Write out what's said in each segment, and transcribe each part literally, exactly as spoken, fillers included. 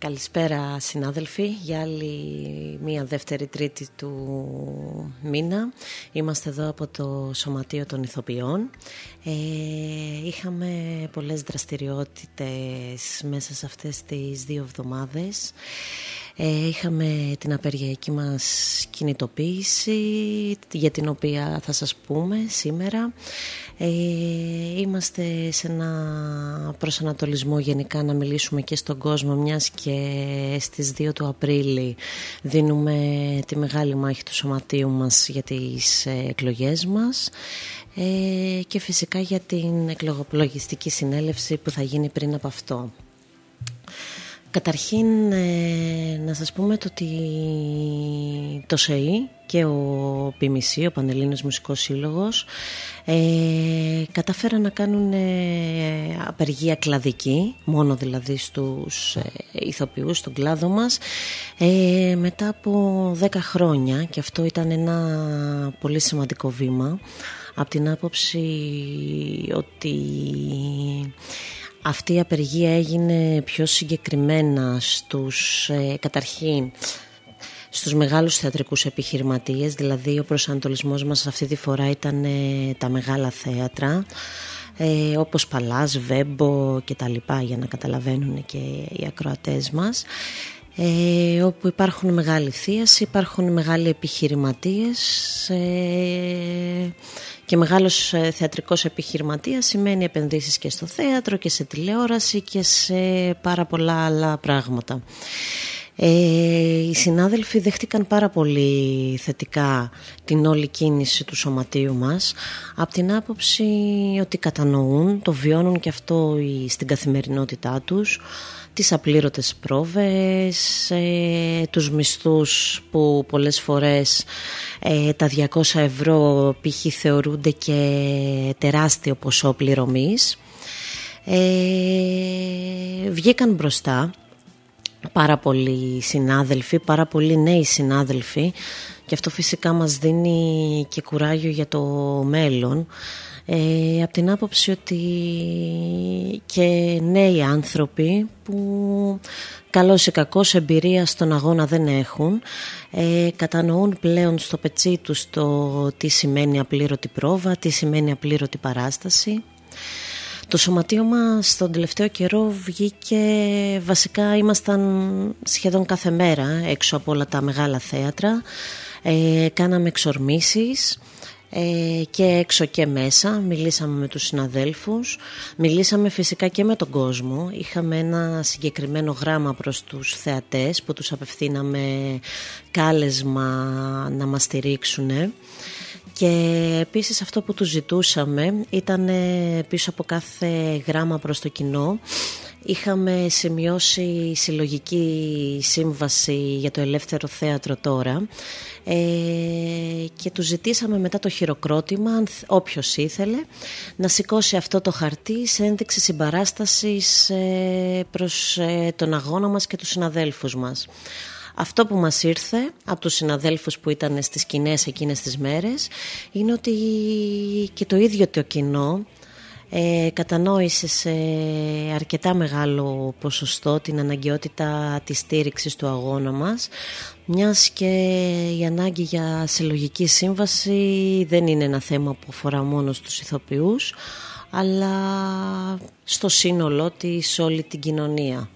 Καλησπέρα συνάδελφοι, για άλλη μία δεύτερη τρίτη του μήνα. Είμαστε εδώ από το Σωματείο των Ηθοποιών. Ε, είχαμε πολλές δραστηριότητες μέσα σε αυτές τις δύο εβδομάδες. Ε, είχαμε την απεργιακή μας κινητοποίηση, για την οποία θα σας πούμε σήμερα. Ε, είμαστε σε ένα προσανατολισμό γενικά να μιλήσουμε και στον κόσμο, μιας και στις δύο του Απρίλη δίνουμε τη μεγάλη μάχη του σωματείου μας για τις εκλογές μας, ε, και φυσικά για την εκλογολογιστική συνέλευση που θα γίνει πριν από αυτό. Καταρχήν ε, να σας πούμε το ότι το ΣΕΗ και ο ΠΜΣ, ο Πανελλήνιος Μουσικός Σύλλογος, ε, καταφέραν να κάνουν ε, απεργία κλαδική, μόνο δηλαδή στους ε, ηθοποιούς, στον κλάδο μας, ε, μετά από δέκα χρόνια, και αυτό ήταν ένα πολύ σημαντικό βήμα, από την άποψη ότι αυτή η απεργία έγινε πιο συγκεκριμένα στους, ε, καταρχήν, στους μεγάλους θεατρικούς επιχειρηματίες, δηλαδή ο προσανατολισμός μας αυτή τη φορά ήταν ε, τα μεγάλα θέατρα, ε, όπως Παλάς, Βέμπο και τα λοιπά, για να καταλαβαίνουν και οι ακροατές μας, ε, όπου υπάρχουν μεγάλη θίαση, υπάρχουν μεγάλοι επιχειρηματίες, ε, και μεγάλος θεατρικός επιχειρηματίας σημαίνει επενδύσεις και στο θέατρο και σε τηλεόραση και σε πάρα πολλά άλλα πράγματα. Ε, οι συνάδελφοι δέχτηκαν πάρα πολύ θετικά την όλη κίνηση του σωματείου μας, από την άποψη ότι κατανοούν, το βιώνουν και αυτό στην καθημερινότητά τους, τις απλήρωτες πρόβες, ε, τους μισθούς που πολλές φορές ε, τα διακόσια ευρώ π.χ. θεωρούνται και τεράστιο ποσό πληρωμής. Ε, βγήκαν μπροστά πάρα πολλοί συνάδελφοι, πάρα πολλοί νέοι συνάδελφοι, και αυτό φυσικά μας δίνει και κουράγιο για το μέλλον. Ε, από την άποψη ότι και νέοι άνθρωποι που καλώς ή κακώς εμπειρία στον αγώνα δεν έχουν, ε, κατανοούν πλέον στο πετσί τους το τι σημαίνει απλήρωτη πρόβα, τι σημαίνει απλήρωτη παράσταση. Το σωματείο μας τον τελευταίο καιρό βγήκε, βασικά ήμασταν σχεδόν κάθε μέρα έξω από όλα τα μεγάλα θέατρα, ε, κάναμε εξορμήσεις, Ε, και έξω και μέσα, μιλήσαμε με τους συναδέλφους, μιλήσαμε φυσικά και με τον κόσμο. Είχαμε ένα συγκεκριμένο γράμμα προς τους θεατές που τους απευθύναμε κάλεσμα να μας στηρίξουν, και επίσης αυτό που τους ζητούσαμε ήταν πίσω από κάθε γράμμα προς το κοινό είχαμε σημειώσει συλλογική σύμβαση για το Ελεύθερο Θέατρο τώρα, ε, και του ζητήσαμε μετά το χειροκρότημα, όποιος ήθελε, να σηκώσει αυτό το χαρτί σε ένδειξη συμπαράστασης ε, προς ε, τον αγώνα μας και τους συναδέλφους μας. Αυτό που μας ήρθε από τους συναδέλφους που ήταν στις σκηνές εκείνες τις μέρες είναι ότι και το ίδιο το κοινό Ε, κατανόησε σε αρκετά μεγάλο ποσοστό την αναγκαιότητα της στήριξης του αγώνα μας, μιας και η ανάγκη για συλλογική σύμβαση δεν είναι ένα θέμα που αφορά μόνο στους ηθοποιούς, αλλά στο σύνολό της, σε όλη την κοινωνία.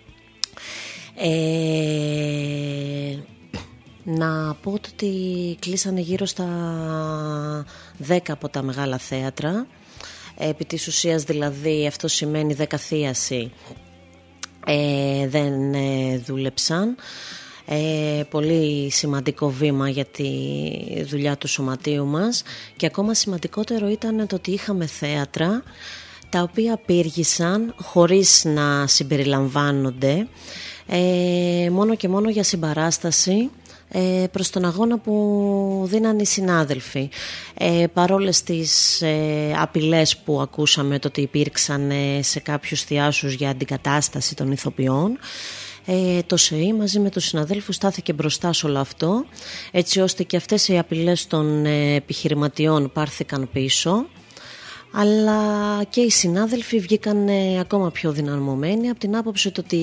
Ε, να πω ότι κλείσανε γύρω στα δέκα από τα μεγάλα θέατρα. Επί της ουσίας δηλαδή αυτό σημαίνει δεκαθίαση, ε, δεν ε, δούλεψαν. Ε, πολύ σημαντικό βήμα για τη δουλειά του σωματείου μας, και ακόμα σημαντικότερο ήταν το ότι είχαμε θέατρα τα οποία πήργησαν χωρίς να συμπεριλαμβάνονται, ε, μόνο και μόνο για συμπαράσταση προς τον αγώνα που δίναν οι συνάδελφοι. Ε, παρόλες τις ε, απειλές που ακούσαμε, το ότι υπήρξαν ε, σε κάποιους θειάσους για αντικατάσταση των ηθοποιών, ε, το ΣΕΗ μαζί με τους συναδέλφους στάθηκε μπροστά σε όλο αυτό, έτσι ώστε και αυτές οι απειλές των ε, επιχειρηματιών πάρθηκαν πίσω. αλλά και οι συνάδελφοι βγήκαν ακόμα πιο δυναμωμένοι από την άποψη ότι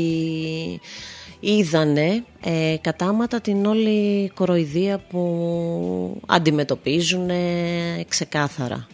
είδανε ε, κατάματα την όλη κοροϊδία που αντιμετωπίζουν ε, ξεκάθαρα.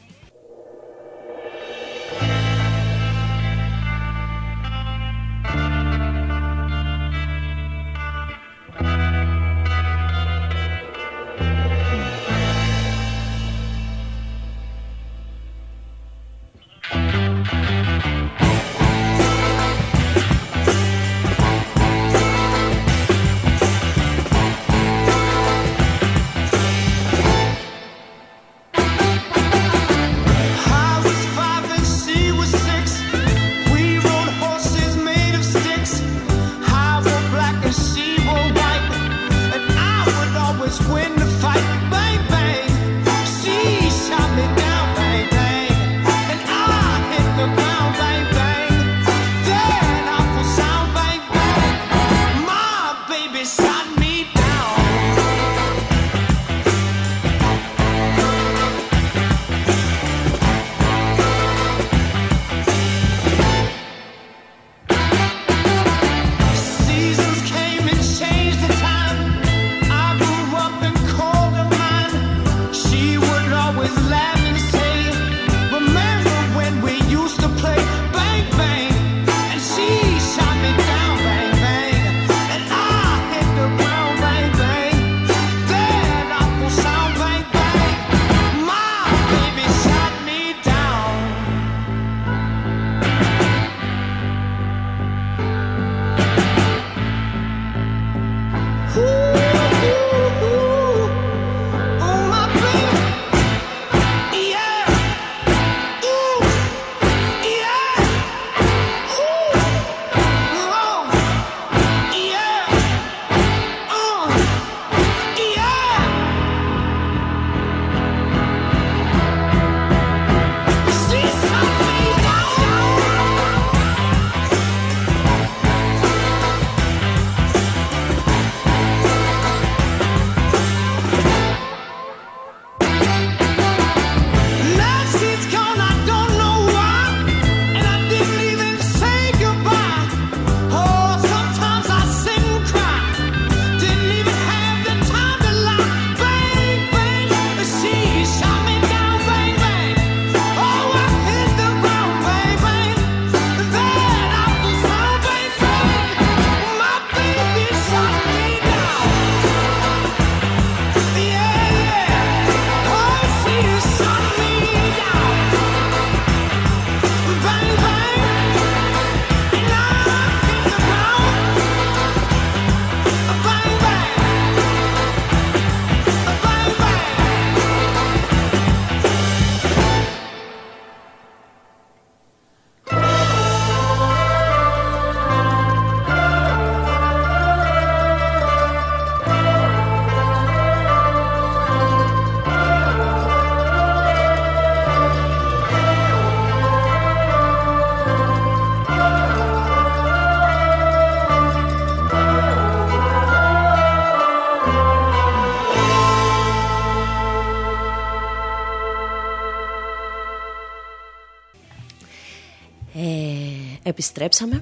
Επιστρέψαμε.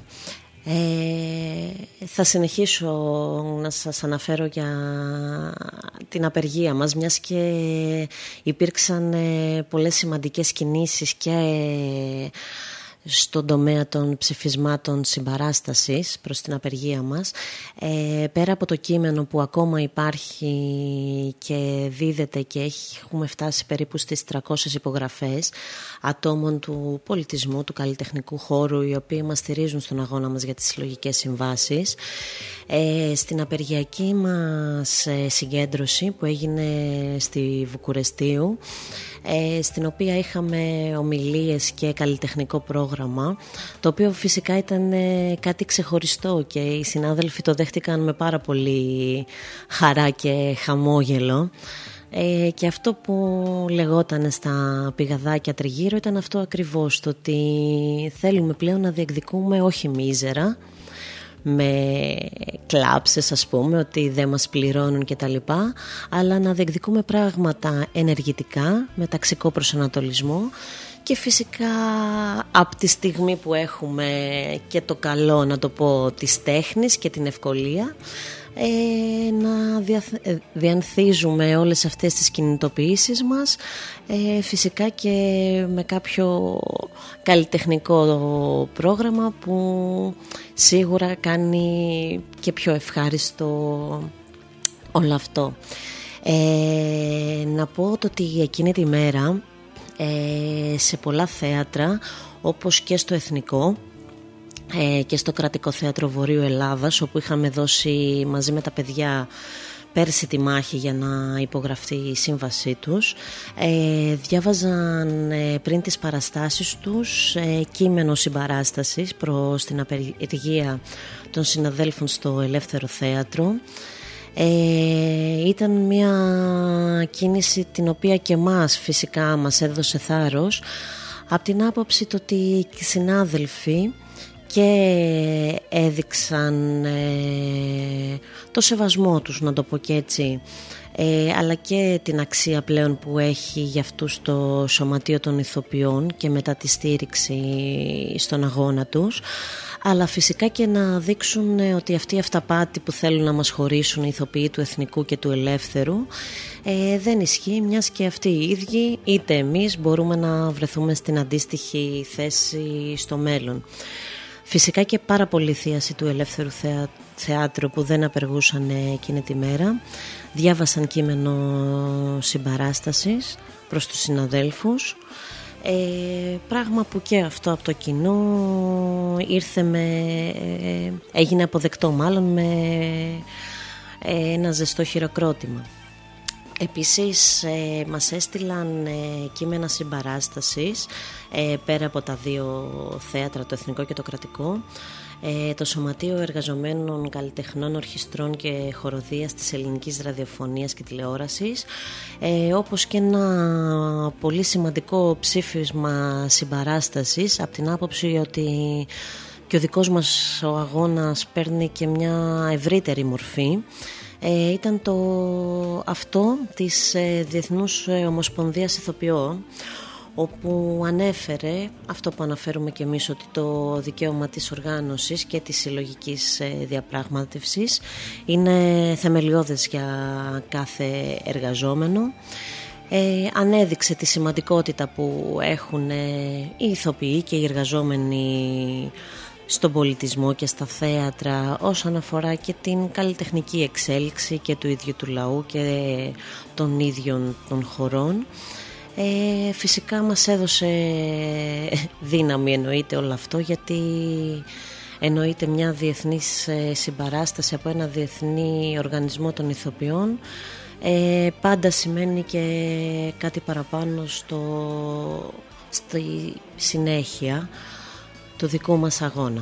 Ε, θα συνεχίσω να σας αναφέρω για την απεργία μας, μιας και υπήρξαν πολλές σημαντικές κινήσεις και στον τομέα των ψηφισμάτων συμπαράστασης προς την απεργία μας. Ε, πέρα από το κείμενο που ακόμα υπάρχει και δίδεται και έχουμε φτάσει περίπου στις τριακόσιες υπογραφές ατόμων του πολιτισμού, του καλλιτεχνικού χώρου, οι οποίοι μας στηρίζουν στον αγώνα μας για τις συλλογικές συμβάσεις. Ε, στην απεργιακή μας συγκέντρωση που έγινε στη Βουκουρεστίου, ε, στην οποία είχαμε ομιλίες και καλλιτεχνικό πρόγραμμα, το οποίο φυσικά ήταν κάτι ξεχωριστό και οι συνάδελφοι το δέχτηκαν με πάρα πολύ χαρά και χαμόγελο. Ε, και αυτό που λεγόταν στα πηγαδάκια τριγύρω ήταν αυτό ακριβώς, το ότι θέλουμε πλέον να διεκδικούμε όχι μίζερα, με κλάψες ας πούμε, ότι δεν μας πληρώνουν και τα λοιπά, αλλά να διεκδικούμε πράγματα ενεργητικά, με ταξικό προσανατολισμό και φυσικά από τη στιγμή που έχουμε και το καλό, να το πω, της τέχνης και την ευκολία, ε, να διανθίζουμε όλες αυτές τις κινητοποιήσεις μας, ε, φυσικά και με κάποιο καλλιτεχνικό πρόγραμμα που σίγουρα κάνει και πιο ευχάριστο όλο αυτό. Ε, να πω το ότι εκείνη τη μέρα ε, σε πολλά θέατρα, όπως και στο Εθνικό ε, και στο Κρατικό Θέατρο Βορείου Ελλάδας, όπου είχαμε δώσει μαζί με τα παιδιά πέρσι τη μάχη για να υπογραφεί η σύμβασή τους, ε, διάβαζαν ε, πριν τις παραστάσεις τους ε, κείμενο συμπαράστασης προς την απεργία των συναδέλφων στο Ελεύθερο Θέατρο. Ε, ήταν μια κίνηση την οποία και μας φυσικά μας έδωσε θάρρος, από την άποψη το ότι οι συνάδελφοι και έδειξαν ε, το σεβασμό τους, να το πω και έτσι, ε, αλλά και την αξία πλέον που έχει για αυτούς το Σωματείο των Ηθοποιών και μετά τη στήριξη στον αγώνα τους, αλλά φυσικά και να δείξουν ότι αυτή η αυταπάτη που θέλουν να μας χωρίσουν οι ηθοποιοί του Εθνικού και του Ελεύθερου ε, δεν ισχύει, μιας και αυτοί οι ίδιοι είτε εμείς μπορούμε να βρεθούμε στην αντίστοιχη θέση στο μέλλον. Φυσικά και πάρα πολλοί θείασοι του Ελεύθερου θεά, Θεάτρου που δεν απεργούσαν εκείνη τη μέρα διάβασαν κείμενο συμπαράστασης προς τους συναδέλφους, ε, πράγμα που και αυτό από το κοινό ήρθε με, ε, έγινε αποδεκτό μάλλον με ε, ένα ζεστό χειροκρότημα. Επίσης ε, μας έστειλαν ε, κείμενα συμπαράστασης ε, πέρα από τα δύο θέατρα, το Εθνικό και το Κρατικό, ε, το Σωματείο Εργαζομένων Καλλιτεχνών Ορχιστρών και Χοροδίας της Ελληνικής Ραδιοφωνίας και Τηλεόρασης, ε, όπως και ένα πολύ σημαντικό ψήφισμα συμπαράστασης, από την άποψη ότι και ο δικός μας ο αγώνας παίρνει και μια ευρύτερη μορφή. Ε, ήταν το αυτό της ε, Διεθνούς Ομοσπονδίας Ηθοποιών, όπου ανέφερε αυτό που αναφέρουμε και εμείς, ότι το δικαίωμα της οργάνωσης και της συλλογικής ε, διαπραγμάτευσης είναι θεμελιώδες για κάθε εργαζόμενο. Ε, ανέδειξε τη σημαντικότητα που έχουν ε, οι ηθοποιοί και οι εργαζόμενοι στον πολιτισμό και στα θέατρα όσον αφορά και την καλλιτεχνική εξέλιξη και του ίδιου του λαού και των ίδιων των χωρών. Ε, φυσικά μας έδωσε δύναμη, εννοείται όλο αυτό, γιατί εννοείται μια διεθνής συμπαράσταση από ένα διεθνή οργανισμό των ηθοποιών, ε, πάντα σημαίνει και κάτι παραπάνω στο, στη συνέχεια του δικού μας αγώνα.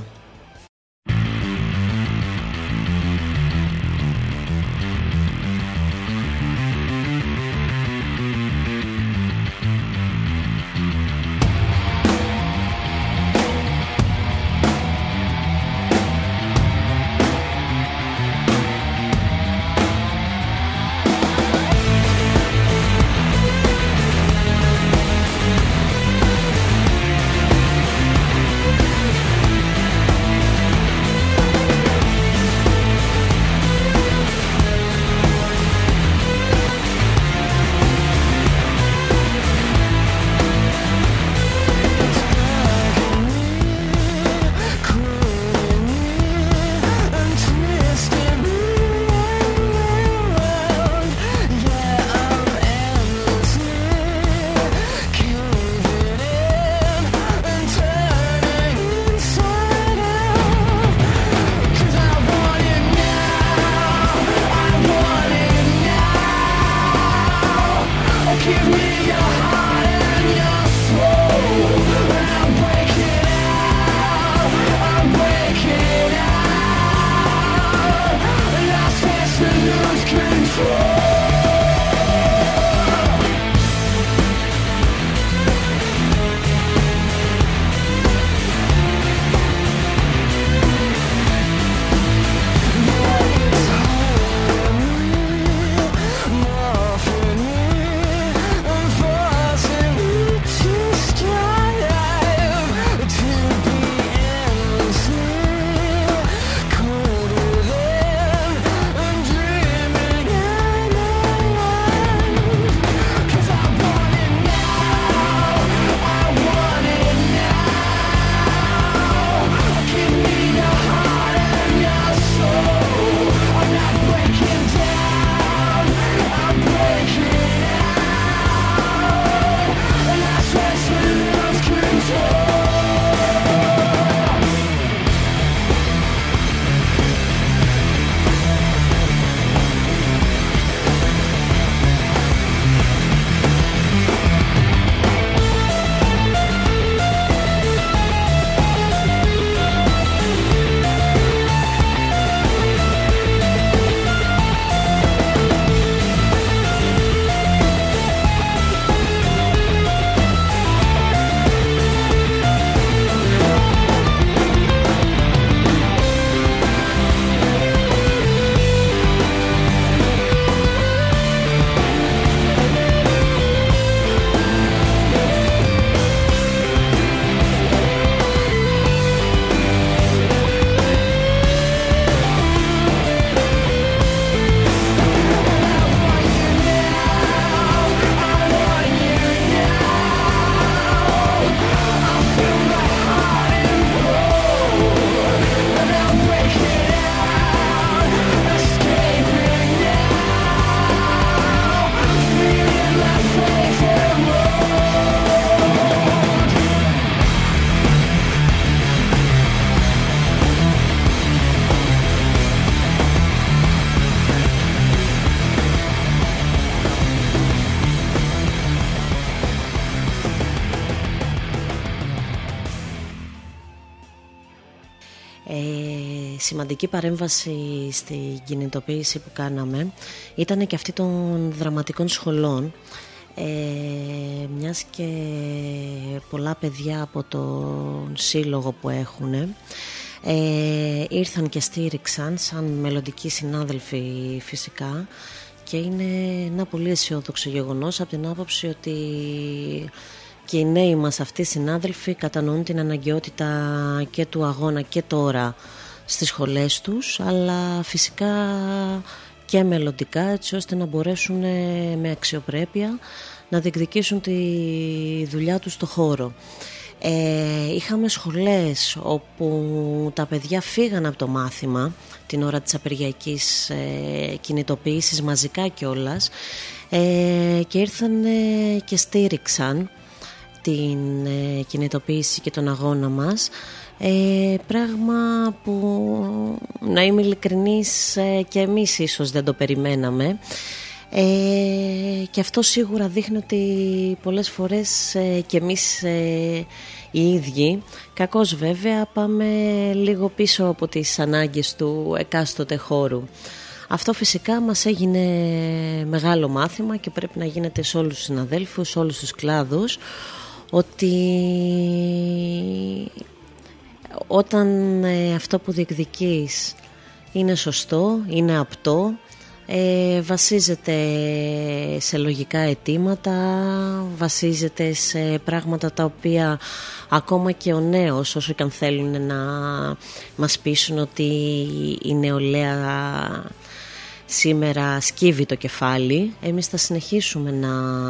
σημαντική παρέμβαση στην κινητοποίηση που κάναμε ήταν και αυτή των δραματικών σχολών, ε, μιας και πολλά παιδιά από τον σύλλογο που έχουν ε, ήρθαν και στήριξαν σαν μελλοντικοί συνάδελφοι φυσικά, και είναι ένα πολύ αισιόδοξο γεγονός από την άποψη ότι και οι νέοι μας αυτοί συνάδελφοι κατανοούν την αναγκαιότητα και του αγώνα και τώρα στις σχολές τους, αλλά φυσικά και μελλοντικά, έτσι ώστε να μπορέσουν με αξιοπρέπεια να διεκδικήσουν τη δουλειά τους στο χώρο. Ε, είχαμε σχολές όπου τα παιδιά φύγαν από το μάθημα την ώρα της απεργιακής ε, κινητοποίησης, μαζικά κιόλας, ε, και ήρθαν ε, και στήριξαν την ε, κινητοποίηση και τον αγώνα μας, ε, πράγμα που, να είμαι ειλικρινής, ε, και εμείς ίσως δεν το περιμέναμε, ε, και αυτό σίγουρα δείχνει ότι πολλές φορές ε, και εμείς ε, οι ίδιοι, κακώς βέβαια, πάμε λίγο πίσω από τις ανάγκες του εκάστοτε χώρου. Αυτό φυσικά μας έγινε μεγάλο μάθημα και πρέπει να γίνεται σε όλους τους συναδέλφους, σε όλους τους κλάδους, ότι όταν ε, αυτό που διεκδικείς είναι σωστό, είναι απτό, ε, βασίζεται σε λογικά αιτήματα, βασίζεται σε πράγματα τα οποία ακόμα και ο νέος, όσο και αν θέλουν να μας πείσουν ότι η νεολαία σήμερα σκύβει το κεφάλι, εμείς θα συνεχίσουμε να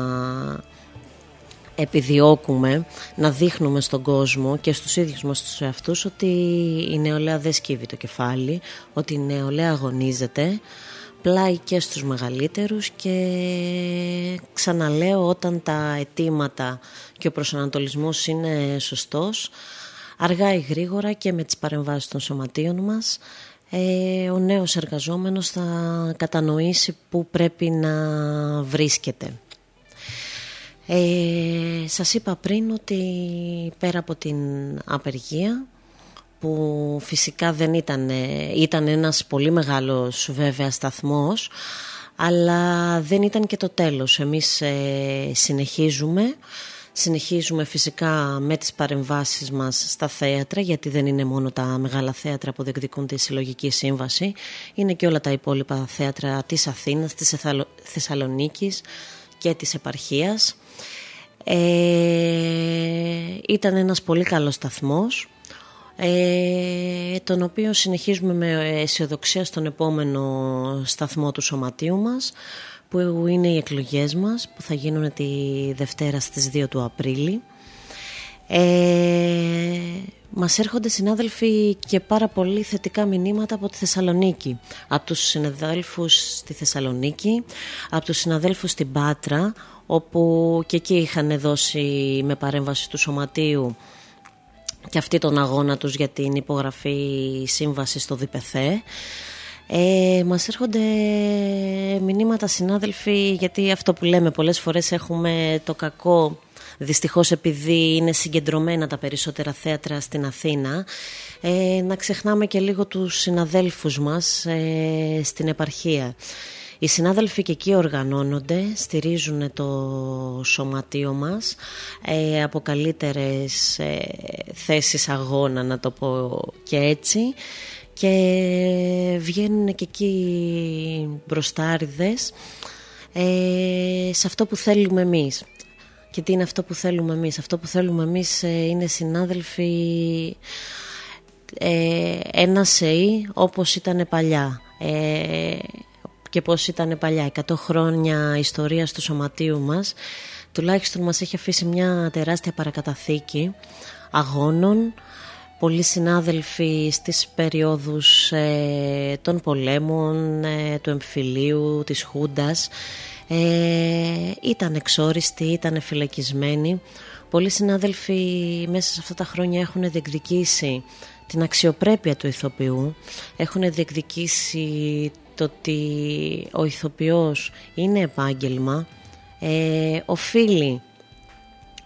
επιδιώκουμε να δείχνουμε στον κόσμο και στους ίδιους μας τους εαυτούς ότι η νεολαία δεν σκύβει το κεφάλι, ότι η νεολαία αγωνίζεται, πλάι και στους μεγαλύτερους, και ξαναλέω, όταν τα αιτήματα και ο προσανατολισμός είναι σωστός, αργά ή γρήγορα και με τις παρεμβάσεις των σωματείων μας, ε, ο νέος εργαζόμενος θα κατανοήσει που πρέπει να βρίσκεται. Ε, σας είπα πριν ότι πέρα από την απεργία, που φυσικά δεν ήταν, ήταν ένας πολύ μεγάλος βέβαια σταθμός, αλλά δεν ήταν και το τέλος. Εμείς ε, συνεχίζουμε, συνεχίζουμε φυσικά με τις παρεμβάσεις μας στα θέατρα, γιατί δεν είναι μόνο τα μεγάλα θέατρα που διεκδικούν τη συλλογική σύμβαση, είναι και όλα τα υπόλοιπα θέατρα της Αθήνας, της Θεσσαλονίκης και της επαρχίας. Ε, ήταν ένας πολύ καλός σταθμός, ε, τον οποίο συνεχίζουμε με αισιοδοξία στον επόμενο σταθμό του σωματείου μας, που είναι οι εκλογές μας, που θα γίνουν τη Δευτέρα στις δύο του Απρίλη. Ε, μας έρχονται, συνάδελφοι, και πάρα πολύ θετικά μηνύματα από τη Θεσσαλονίκη, από τους συναδέλφους στη Θεσσαλονίκη, από τους συναδέλφους στην Πάτρα, όπου και εκεί είχαν δώσει με παρέμβαση του σωματείου και αυτοί τον αγώνα τους για την υπογραφή σύμβαση στο ΔΠΘ. Ε, μας έρχονται μηνύματα, συνάδελφοι, γιατί αυτό που λέμε πολλές φορές έχουμε το κακό, δυστυχώς επειδή είναι συγκεντρωμένα τα περισσότερα θέατρα στην Αθήνα, ε, να ξεχνάμε και λίγο τους συναδέλφους μας ε, στην επαρχία. Οι συνάδελφοι και εκεί οργανώνονται, στηρίζουν το σωματείο μας ε, από καλύτερες ε, θέσεις αγώνα, να το πω και έτσι, και βγαίνουν και εκεί μπροστάριδες ε, σε αυτό που θέλουμε εμείς. Και τι είναι αυτό που θέλουμε εμείς? Αυτό που θέλουμε εμείς ε, είναι, συνάδελφοι, ε, ένα ΣΕΗ όπως ήταν παλιά. Ε, και πώς ήταν παλιά. εκατό χρόνια ιστορίας του σωματείου μας τουλάχιστον μας έχει αφήσει μια τεράστια παρακαταθήκη αγώνων. Πολλοί συνάδελφοι στις περιόδους ε, των πολέμων, ε, του εμφυλίου, της Χούντας ε, ήταν εξόριστοι, ήταν φυλακισμένοι. Πολλοί συνάδελφοι μέσα σε αυτά τα χρόνια έχουν διεκδικήσει την αξιοπρέπεια του ηθοποιού, έχουν διεκδικήσει το ότι ο ηθοποιός είναι επάγγελμα, ε, οφείλει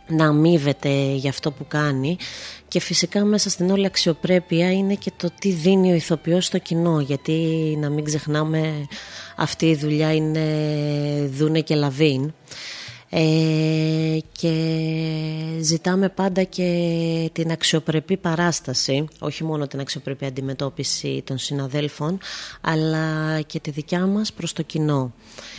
να αμείβεται για αυτό που κάνει, και φυσικά μέσα στην όλη αξιοπρέπεια είναι και το τι δίνει ο ηθοποιός στο κοινό, γιατί να μην ξεχνάμε αυτή η δουλειά είναι δούνε και λαβίν, ε, και ζητάμε πάντα και την αξιοπρεπή παράσταση, όχι μόνο την αξιοπρεπή αντιμετώπιση των συναδέλφων, αλλά και τη δικιά μας προς το κοινό.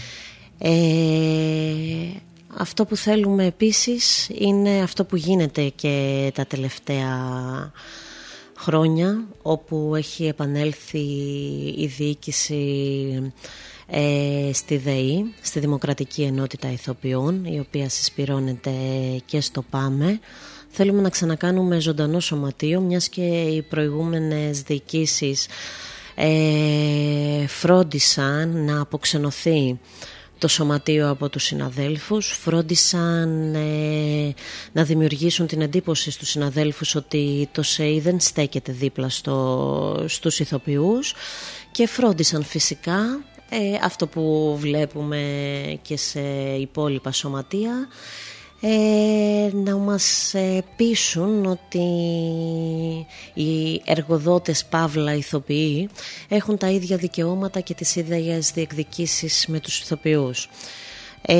ε, Αυτό που θέλουμε επίσης είναι αυτό που γίνεται και τα τελευταία χρόνια, όπου έχει επανέλθει η διοίκηση ε, στη ΔΕΗ, στη Δημοκρατική Ενότητα Ηθοποιών, η οποία συσπυρώνεται και στο ΠΑΜΕ. Θέλουμε να ξανακάνουμε ζωντανό σωματείο, μιας και οι προηγούμενες διοικήσεις ε, φρόντισαν να αποξενωθεί το σωματείο από τους συναδέλφους, φρόντισαν ε, να δημιουργήσουν την εντύπωση στους συναδέλφους ότι το ΣΕΙ δεν στέκεται δίπλα στο, στους ηθοποιούς, και φρόντισαν φυσικά ε, αυτό που βλέπουμε και σε υπόλοιπα σωματεία, ε, να μας ε, πείσουν ότι οι εργοδότες παύλα ηθοποιοί έχουν τα ίδια δικαιώματα και τις ίδιες διεκδικήσεις με τους ηθοποιούς. Ε,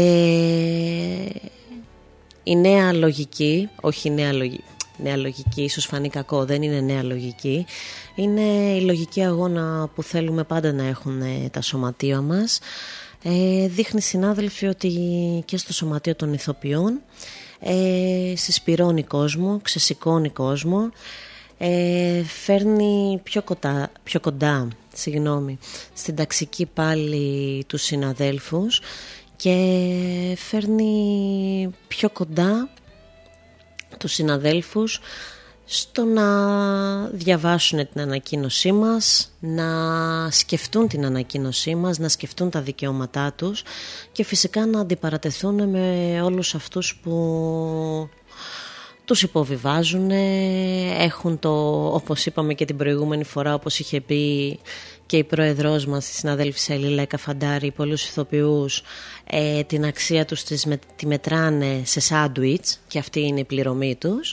η νέα λογική, όχι η νέα λογική, νέα λογική ίσως φανεί κακό, δεν είναι νέα λογική, είναι η λογική αγώνα που θέλουμε πάντα να έχουν τα σωματεία μας. Ε, δείχνει, συνάδελφοι, ότι και στο σωματείο των ηθοποιών ε, συσπυρώνει κόσμο, ξεσηκώνει κόσμο, ε, φέρνει πιο κοντά, πιο κοντά συγγνώμη, στην ταξική πάλι τους συναδέλφους, και φέρνει πιο κοντά τους συναδέλφους στο να διαβάσουν την ανακοίνωσή μας, να σκεφτούν την ανακοίνωσή μας, να σκεφτούν τα δικαιώματά τους, και φυσικά να αντιπαρατεθούν με όλους αυτούς που τους υποβιβάζουν, έχουν το, όπως είπαμε και την προηγούμενη φορά, όπως είχε πει και η πρόεδρός μας, η συναδέλφισσα Ελίλα Καφαντάρη, πολλούς ηθοποιούς, ε, την αξία τους τις με, τη μετράνε σε σάντουιτς, και αυτή είναι η πληρωμή τους.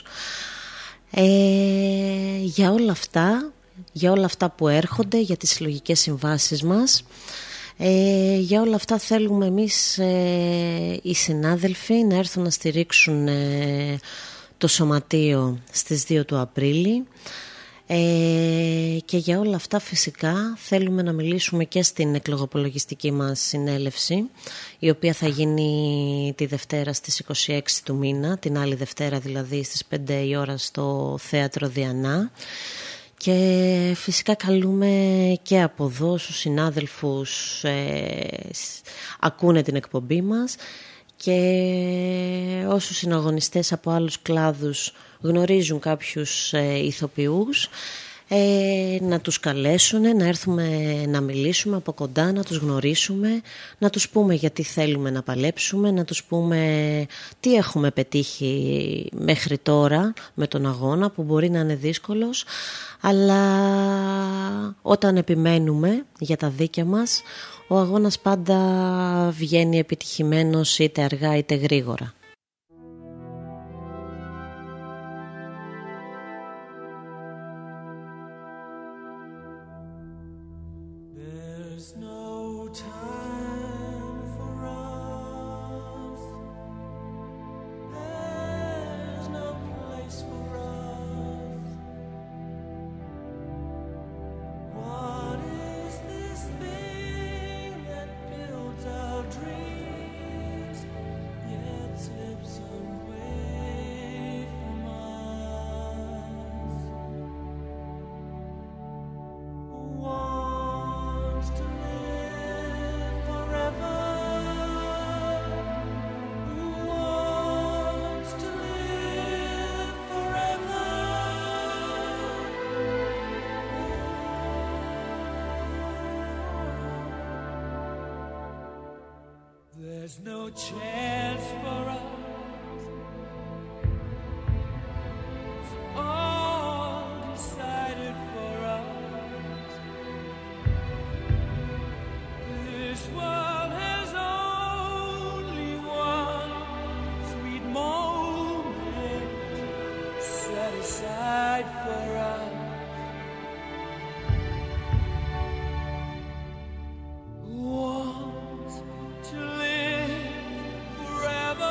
Ε, για όλα αυτά, για όλα αυτά που έρχονται, για τις συλλογικές συμβάσεις μας, ε, για όλα αυτά θέλουμε εμείς ε, οι συνάδελφοι να έρθουν να στηρίξουν ε, το σωματείο στις δύο του Απρίλη, ε, και για όλα αυτά φυσικά θέλουμε να μιλήσουμε και στην εκλογοπολογιστική μας συνέλευση, η οποία θα γίνει τη Δευτέρα στις είκοσι έξι του μήνα, την άλλη Δευτέρα δηλαδή στις πέντε η ώρα στο Θέατρο Διανά, και φυσικά καλούμε και από εδώ όσους συνάδελφους ε, ακούνε την εκπομπή μας, και όσους συναγωνιστές από άλλους κλάδους γνωρίζουν κάποιους ε, ηθοποιούς, ε, να τους καλέσουν, να έρθουμε να μιλήσουμε από κοντά, να τους γνωρίσουμε, να τους πούμε γιατί θέλουμε να παλέψουμε, να τους πούμε τι έχουμε πετύχει μέχρι τώρα με τον αγώνα, που μπορεί να είναι δύσκολος, αλλά όταν επιμένουμε για τα δίκαια μας, ο αγώνας πάντα βγαίνει επιτυχημένος, είτε αργά είτε γρήγορα. There's no chance for us. It's all decided for us. This world has only one sweet moment for us. Who wants to live forever?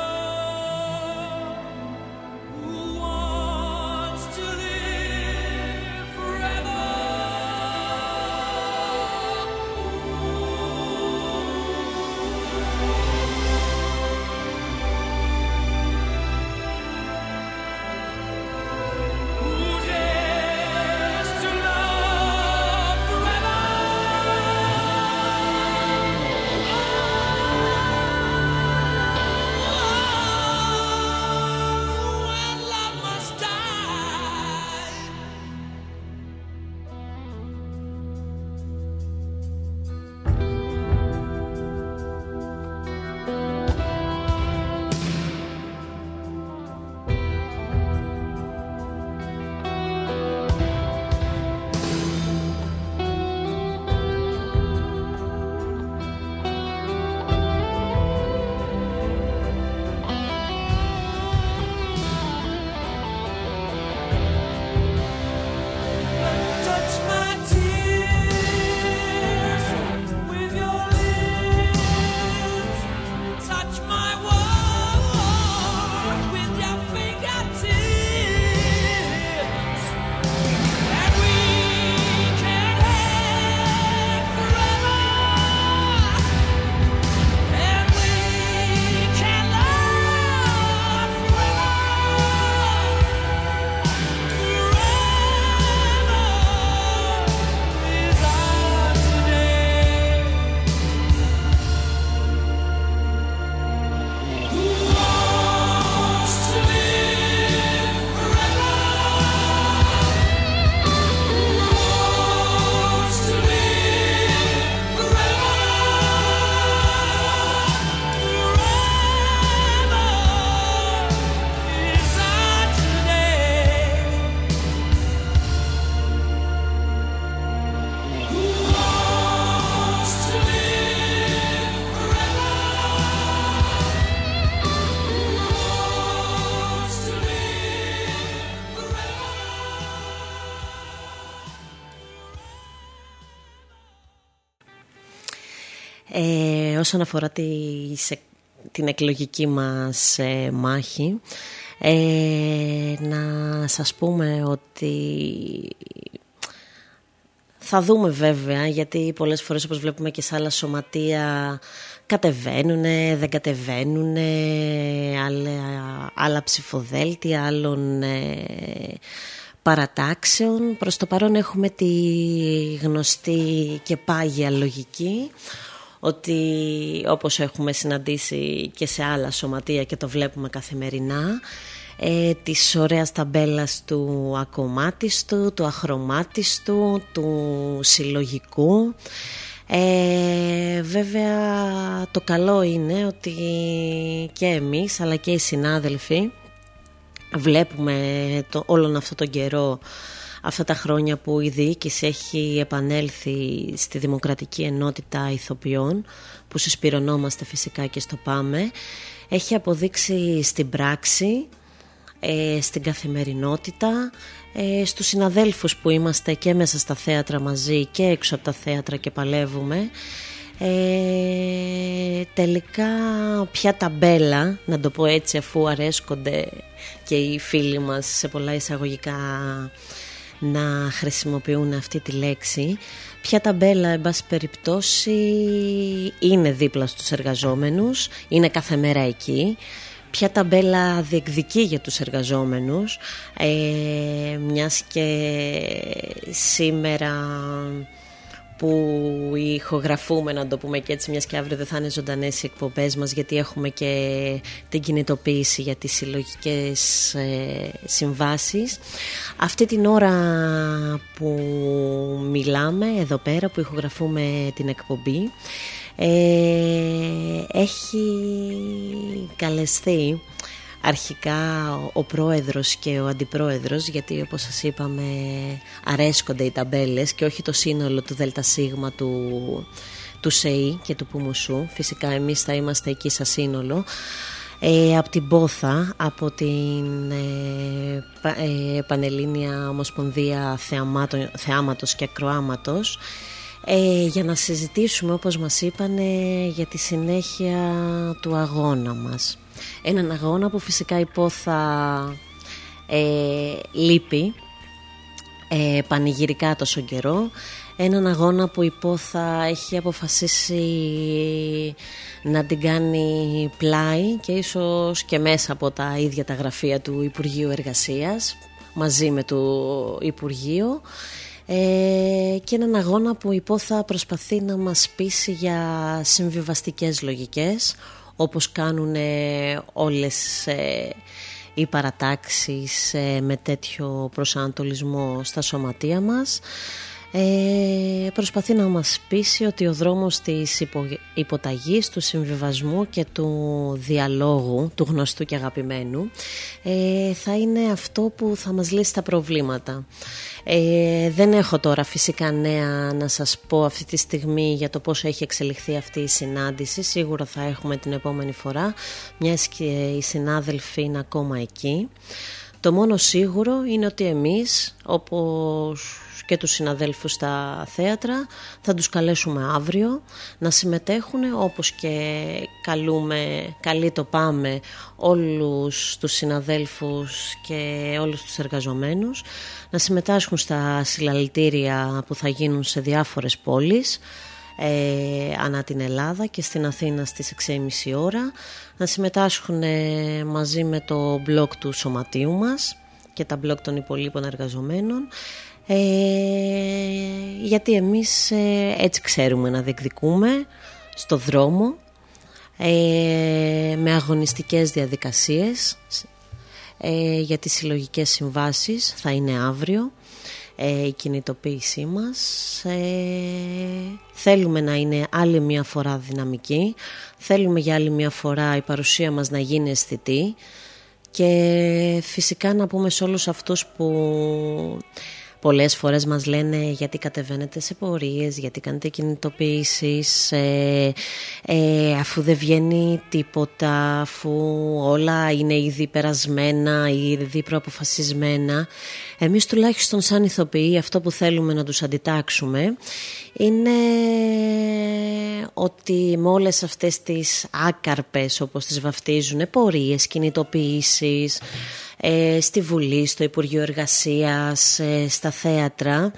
Who wants to live forever? Who dares to love forever? When love must die. Touch my tears with your lips. Touch my world with your fingertips. And we can live forever. And we can love forever. Ε, όσον αφορά τη, σε, την εκλογική μας ε, μάχη, ε, να σας πούμε ότι θα δούμε βέβαια, γιατί πολλές φορές όπως βλέπουμε και σε άλλα σωματεία κατεβαίνουνε, δεν κατεβαίνουνε, άλλα, άλλα ψηφοδέλτια, άλλων ε, παρατάξεων. Προς το παρόν έχουμε τη γνωστή και πάγια λογική ότι, όπως έχουμε συναντήσει και σε άλλα σωματεία και το βλέπουμε καθημερινά, ε, της ωραίας ταμπέλας του ακομμάτιστου, του αχρωμάτιστου, του συλλογικού. Ε, βέβαια το καλό είναι ότι και εμείς αλλά και οι συνάδελφοι βλέπουμε το, όλον αυτό τον καιρό, αυτά τα χρόνια που η διοίκηση έχει επανέλθει στη Δημοκρατική Ενότητα Ηθοποιών, που συσπυρωνόμαστε φυσικά και στο πάμε, έχει αποδείξει στην πράξη, ε, στην καθημερινότητα, ε, στους συναδέλφους που είμαστε και μέσα στα θέατρα μαζί και έξω από τα θέατρα και παλεύουμε, ε, τελικά πια ταμπέλα, να το πω έτσι, αφού αρέσκονται και οι φίλοι μας σε πολλά εισαγωγικά να χρησιμοποιούν αυτή τη λέξη, ποια ταμπέλα εν πάση περιπτώσει είναι δίπλα στους εργαζόμενους, είναι κάθε μέρα εκεί. Ποια ταμπέλα διεκδικεί για τους εργαζόμενους, ε, μιας και σήμερα που ηχογραφούμε, να το πούμε και έτσι, μιας και αύριο δεν θα είναι ζωντανές οι εκπομπές μας, γιατί έχουμε και την κινητοποίηση για τις συλλογικές ε, συμβάσεις. Αυτή την ώρα που μιλάμε εδώ πέρα, που ηχογραφούμε την εκπομπή, ε, έχει καλεσθεί αρχικά ο πρόεδρος και ο αντιπρόεδρος, γιατί όπως σας είπαμε αρέσκονται οι ταμπέλες και όχι το σύνολο του ΔΣ του, του ΣΕΗ και του Πουμουσού. Φυσικά εμείς θα είμαστε εκεί σαν σύνολο. ε, από την Πόθα, από την ε, πα, ε, Πανελλήνια Ομοσπονδία Θεαμάτων, Θεάματος και Ακροάματος, ε, για να συζητήσουμε, όπως μας είπανε, για τη συνέχεια του αγώνα μας. Έναν αγώνα που φυσικά η Πόθα ε, λείπει ε, πανηγυρικά τόσο καιρό. Έναν αγώνα που η Πόθα έχει αποφασίσει να την κάνει πλάι και ίσως και μέσα από τα ίδια τα γραφεία του Υπουργείου Εργασίας, μαζί με το Υπουργείο, ε, και έναν αγώνα που η Πόθα προσπαθεί να μας πείσει για συμβιβαστικές λογικές, όπως κάνουν όλες ε, οι παρατάξεις ε, με τέτοιο προσανατολισμό στα σωματεία μας. Ε, προσπαθεί να μας πείσει ότι ο δρόμος της υπο, υποταγής, του συμβιβασμού και του διαλόγου, του γνωστού και αγαπημένου, ε, θα είναι αυτό που θα μας λύσει τα προβλήματα. Ε, δεν έχω τώρα φυσικά νέα να σας πω αυτή τη στιγμή για το πώς έχει εξελιχθεί αυτή η συνάντηση. Σίγουρα θα έχουμε την επόμενη φορά, μιας και οι συνάδελφοι είναι ακόμα εκεί. Το μόνο σίγουρο είναι ότι εμείς, όπως και τους συναδέλφους στα θέατρα, θα τους καλέσουμε αύριο να συμμετέχουν, όπως και καλούμε, καλεί το πάμε όλους τους συναδέλφους και όλους τους εργαζομένους να συμμετάσχουν στα συλλαλητήρια που θα γίνουν σε διάφορες πόλεις ε, ανά την Ελλάδα και στην Αθήνα στις έξι και μισή ώρα, να συμμετάσχουν ε, μαζί με το μπλοκ του σωματείου μας και τα μπλοκ των υπολείπων εργαζομένων, Ε, γιατί εμείς ε, έτσι ξέρουμε να διεκδικούμε στο δρόμο, ε, με αγωνιστικές διαδικασίες, ε, για τις συλλογικές συμβάσεις. Θα είναι αύριο ε, η κινητοποίησή μας. ε, θέλουμε να είναι άλλη μια φορά δυναμική, θέλουμε για άλλη μια φορά η παρουσία μας να γίνει αισθητή και φυσικά να πούμε σε όλους αυτούς που πολλές φορές μας λένε γιατί κατεβαίνετε σε πορείες, γιατί κάνετε κινητοποιήσεις, ε, ε, αφού δεν βγαίνει τίποτα, αφού όλα είναι ήδη περασμένα, ήδη προαποφασισμένα. Εμείς τουλάχιστον σαν ηθοποιοί αυτό που θέλουμε να τους αντιτάξουμε είναι ότι με όλες αυτές τις άκαρπες, όπως τις βαφτίζουν, πορείες, κινητοποιήσεις, Ε, στη Βουλή, στο Υπουργείο Εργασίας, ε, στα θέατρα,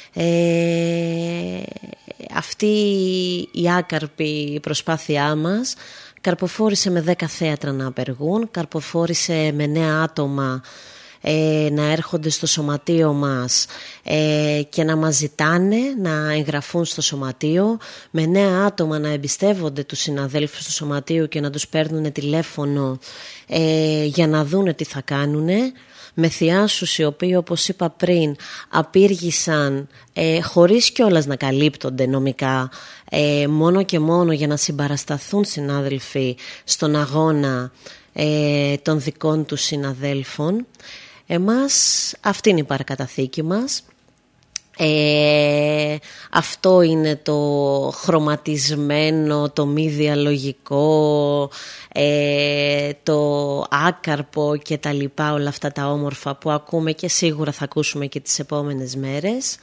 ε, αυτή η άκαρπη προσπάθειά μας καρποφόρησε με δέκα θέατρα να απεργούν, καρποφόρησε με νέα άτομα ε, να έρχονται στο σωματείο μας ε, και να μας ζητάνε να εγγραφούν στο σωματείο, με νέα άτομα να εμπιστεύονται τους συναδέλφους του σωματείου και να τους παίρνουν τηλέφωνο ε, για να δούνε τι θα κάνουνε, με θειάσους οι οποίοι, όπως είπα πριν, απήργησαν ε, χωρίς κιόλας να καλύπτονται νομικά, ε, μόνο και μόνο για να συμπαρασταθούν συνάδελφοι στον αγώνα ε, των δικών τους συναδέλφων. Εμάς αυτή είναι η παρακαταθήκη μας. Ε, αυτό είναι το χρωματισμένο, το μη διαλογικό, ε, το άκαρπο και τα λοιπά, όλα αυτά τα όμορφα που ακούμε και σίγουρα θα ακούσουμε και τις επόμενες μέρες.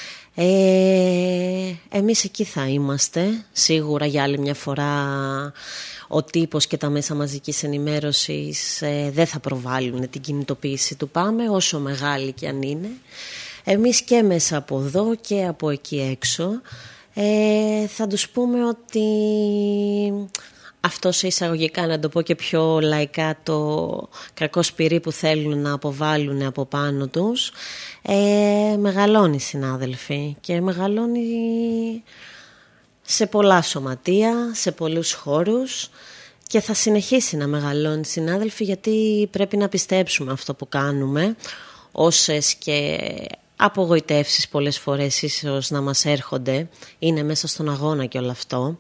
Ε, εμείς εκεί θα είμαστε σίγουρα για άλλη μια φορά. Ο τύπος και τα μέσα μαζικής ενημέρωσης ε, δεν θα προβάλλουν την κινητοποίηση του ΠΑΜΕ, όσο μεγάλη και αν είναι. Εμείς και μέσα από εδώ και από εκεί έξω ε, θα τους πούμε ότι αυτό σε εισαγωγικά, να το πω και πιο λαϊκά, το κακό σπυρί που θέλουν να αποβάλουν από πάνω τους ε, μεγαλώνει, συνάδελφοι, και μεγαλώνει σε πολλά σωματεία, σε πολλούς χώρους, και θα συνεχίσει να μεγαλώνει, συνάδελφοι, γιατί πρέπει να πιστέψουμε αυτό που κάνουμε, όσες και απογοητεύσεις πολλές φορές ίσως να μας έρχονται, είναι μέσα στον αγώνα και όλο αυτό.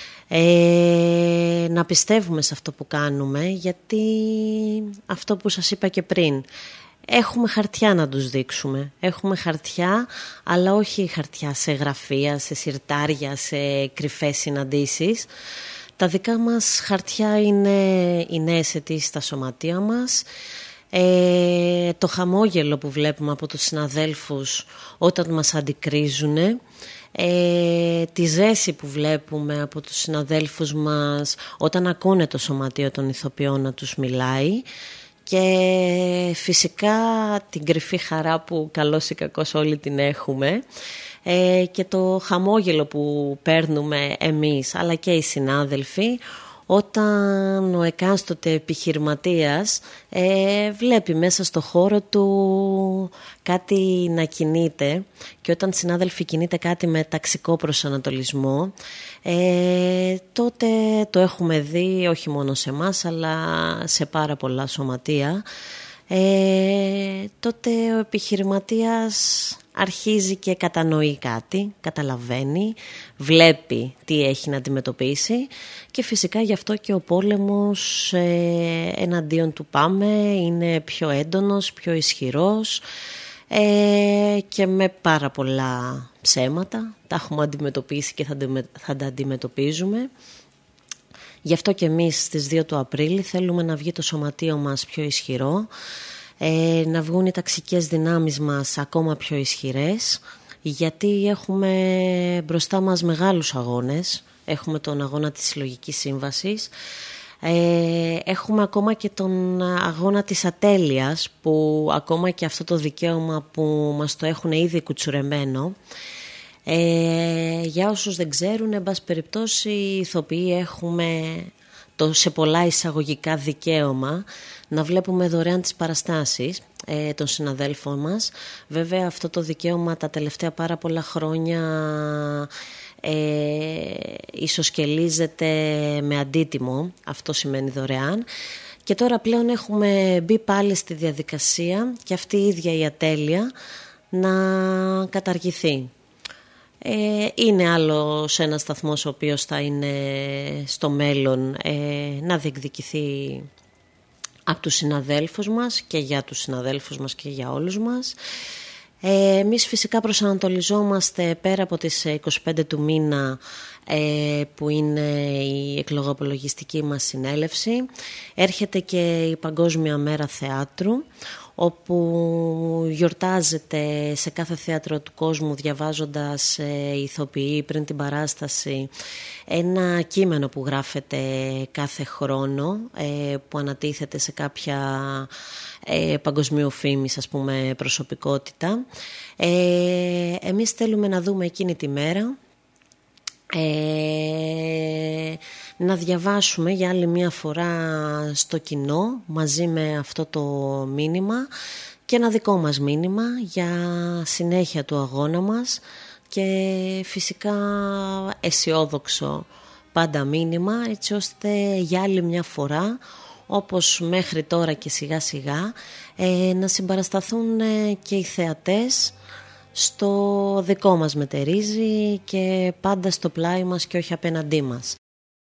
Ε, να πιστεύουμε σε αυτό που κάνουμε, γιατί αυτό που σας είπα και πριν, έχουμε χαρτιά να τους δείξουμε. Έχουμε χαρτιά, αλλά όχι χαρτιά σε γραφεία, σε συρτάρια, σε κρυφές συναντήσεις. Τα δικά μας χαρτιά είναι οι νέες αιτήσεις στα σωματεία μας. Ε, το χαμόγελο που βλέπουμε από τους συναδέλφους όταν μας αντικρίζουν, ε, τη ζέση που βλέπουμε από τους συναδέλφους μας όταν ακούνε το σωματείο των ηθοποιών να τους μιλάει, και φυσικά την κρυφή χαρά που καλώς ή κακώς όλοι την έχουμε, ε, και το χαμόγελο που παίρνουμε εμείς αλλά και οι συνάδελφοι όταν ο εκάστοτε επιχειρηματίας ε, βλέπει μέσα στο χώρο του κάτι να κινείται, και όταν συνάδελφοι κινείται κάτι με ταξικό προσανατολισμό, ε, τότε το έχουμε δει όχι μόνο σε εμάς αλλά σε πάρα πολλά σωματεία. Ε, τότε ο επιχειρηματίας αρχίζει και κατανοεί κάτι, καταλαβαίνει, βλέπει τι έχει να αντιμετωπίσει, και φυσικά γι' αυτό και ο πόλεμος ε, εναντίον του πάμε είναι πιο έντονος, πιο ισχυρός, ε, και με πάρα πολλά ψέματα. Τα έχουμε αντιμετωπίσει και θα, θα τα αντιμετωπίζουμε. Γι' αυτό και εμείς στις δύο του Απρίλη θέλουμε να βγει το σωματείο μας πιο ισχυρό, ε, να βγουν οι ταξικές δυνάμεις μας ακόμα πιο ισχυρές, γιατί έχουμε μπροστά μας μεγάλους αγώνες. Έχουμε τον αγώνα της Συλλογικής Σύμβασης, ε, έχουμε ακόμα και τον αγώνα της ατέλειας, που ακόμα και αυτό το δικαίωμα που μας το έχουν ήδη κουτσουρεμένο. Ε, για όσους δεν ξέρουν, εν πάση περιπτώσει, οι ηθοποιοί έχουμε το σε πολλά εισαγωγικά δικαίωμα να βλέπουμε δωρεάν τις παραστάσεις ε, των συναδέλφων μας. Βέβαια αυτό το δικαίωμα τα τελευταία πάρα πολλά χρόνια ε, ισοσκελίζεται με αντίτιμο, αυτό σημαίνει δωρεάν. Και τώρα πλέον έχουμε μπει πάλι στη διαδικασία και αυτή η ίδια η ατέλεια να καταργηθεί. Ε, είναι άλλος ένας σταθμός ο οποίος θα είναι στο μέλλον ε, να διεκδικηθεί από τους συναδέλφους μας, και για τους συναδέλφους μας και για όλους μας. Ε, εμείς φυσικά προσανατολιζόμαστε πέρα από τις είκοσι πέντε του μήνα ε, που είναι η εκλογοπολογιστική μας συνέλευση. Έρχεται και η Παγκόσμια Μέρα Θεάτρου, όπου γιορτάζεται σε κάθε θέατρο του κόσμου, διαβάζοντας ε, ηθοποιοί πριν την παράσταση ένα κείμενο που γράφεται κάθε χρόνο, ε, που ανατίθεται σε κάποια ε, παγκοσμιοφήμης, ας πούμε, προσωπικότητα. Ε, εμείς θέλουμε να δούμε εκείνη τη μέρα, Ε, να διαβάσουμε για άλλη μια φορά στο κοινό μαζί με αυτό το μήνυμα, και ένα δικό μας μήνυμα για συνέχεια του αγώνα μας, και φυσικά αισιόδοξο πάντα μήνυμα, έτσι ώστε για άλλη μια φορά, όπως μέχρι τώρα και σιγά σιγά, ε, να συμπαρασταθούν ε, και οι θεατές στο δικό μας μετερίζει, και πάντα στο πλάι μας και όχι απέναντί μας.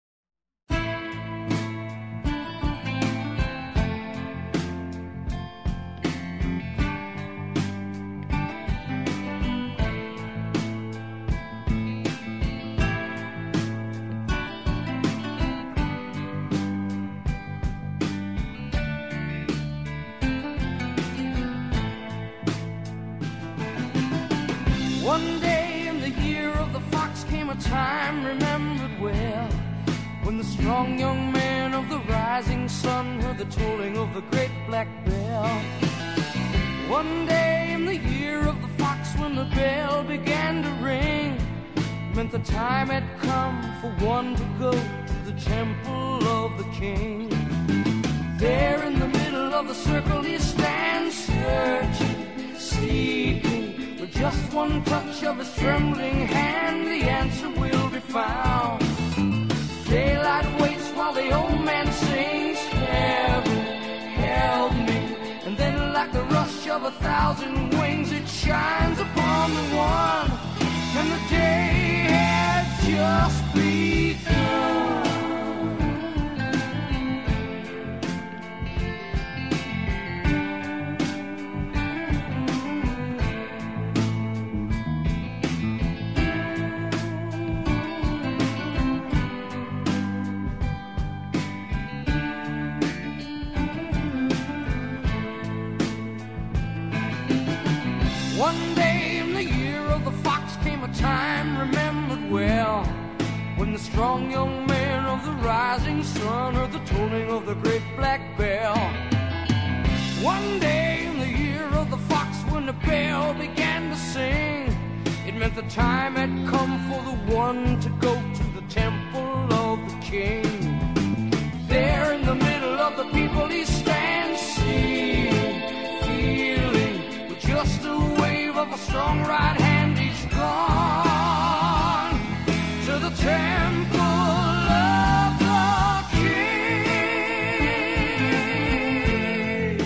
One day in the year of the fox came a time remembered well, when the strong young man of the rising sun heard the tolling of the great black bell. One day in the year of the fox, when the bell began to ring, meant the time had come for one to go to the temple of the king. There in the middle of the circle he stands, searching, seeking. With just one touch of his trembling hand, the answer will be found. Daylight waits while the old man sings, heaven, help me. And then like the rush of a thousand wings, it shines upon the one, and the day had just begun. One day in the year of the fox came a time remembered well, when the strong young man of the rising sun heard the tolling of the great black bell. One day in the year of the fox, when the bell began to sing, it meant the time had come for the one to go to the temple of the king. There in the middle of the people he stands, seeing, feeling, with just a wave of a strong right hand he's gone to the temple of the king.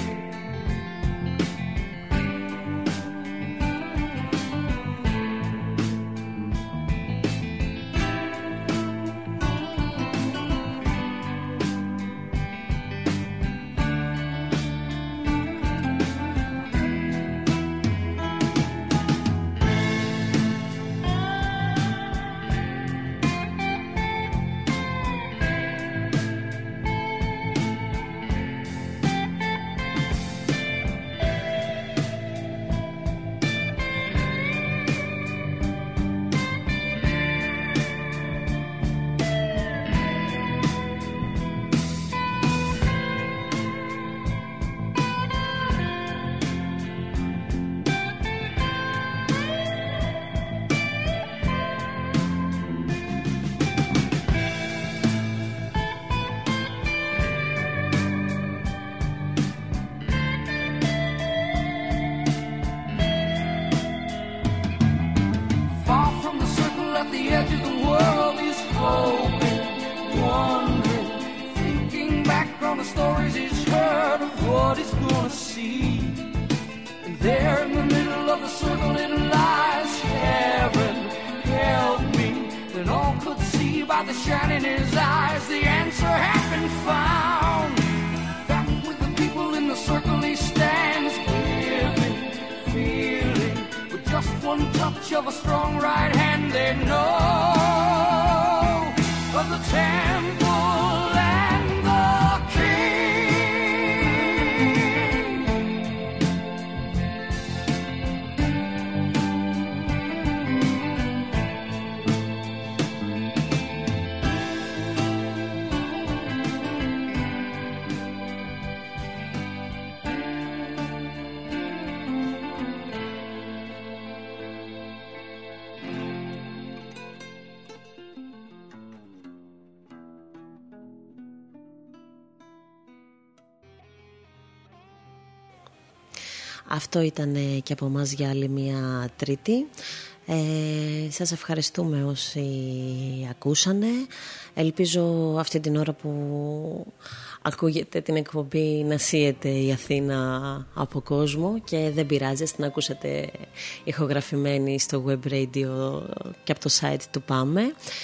Αυτό ήταν και από εμάς για άλλη μια Τρίτη. Ε, σας ευχαριστούμε όσοι ακούσανε. Ελπίζω αυτή την ώρα που ακούγεται την εκπομπή να σύεται η Αθήνα από κόσμο και δεν πειράζει, την ακούσατε ηχογραφημένη στο web radio και από το site του Πάμε.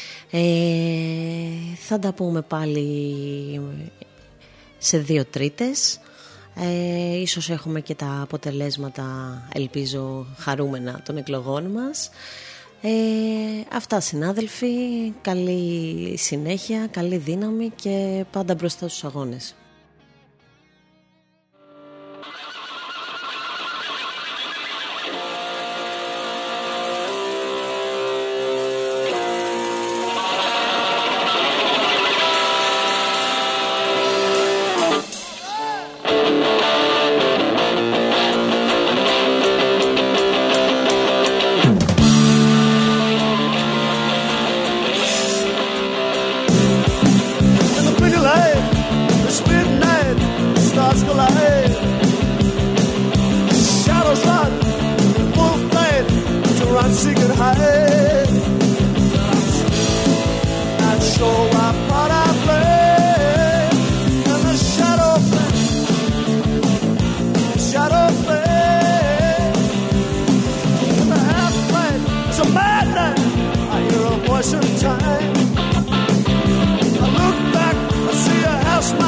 Ε, θα τα πούμε πάλι σε δύο Τρίτες. Ε, ίσως έχουμε και τα αποτελέσματα, ελπίζω χαρούμενα, των εκλογών μας. ε, Αυτά συνάδελφοι, καλή συνέχεια, καλή δύναμη και πάντα μπροστά στους αγώνες.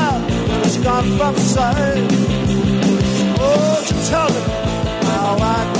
From sight, oh, to tell me how I